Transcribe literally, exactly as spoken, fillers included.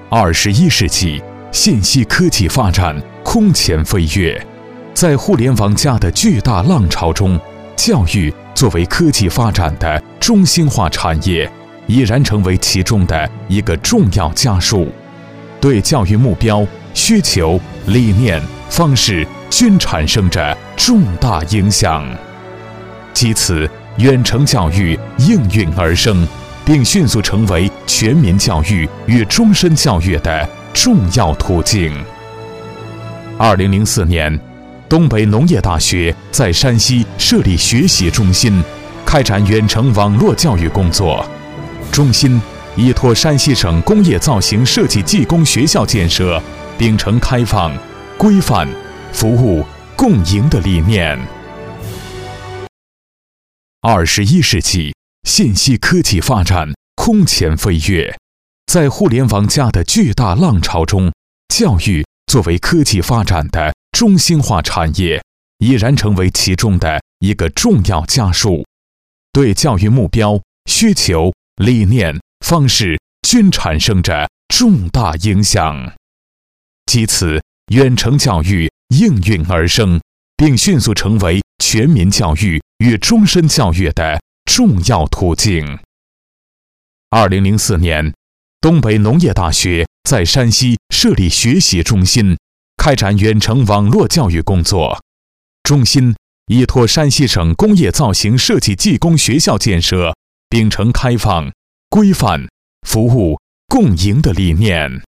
二十一世纪，信息科技发展空前飞跃，在互联网加的巨大浪潮中，教育作为科技发展的中心化产业，已然成为其中的一个重要家数，对教育目标、需求、理念、方式均产生着重大影响。其次，远程教育应运而生，并迅速成为全民教育与终身教育的重要途径。二零零四年，东北农业大学在山西设立学习中心，开展远程网络教育工作。中心依托山西省工业造型设计技工学校建设，秉承开放、规范、服务、共赢的理念。二十一世纪，信息科技发展空前飞跃，在互联网加的巨大浪潮中，教育作为科技发展的中心化产业，已然成为其中的一个重要家数，对教育目标、需求、理念、方式均产生着重大影响。其次，远程教育应运而生，并迅速成为全民教育与终身教育的重要途径。二零零四年，东北农业大学在山西设立学习中心，开展远程网络教育工作。中心依托山西省工业造型设计技工学校建设，秉承开放、规范、服务、共赢的理念。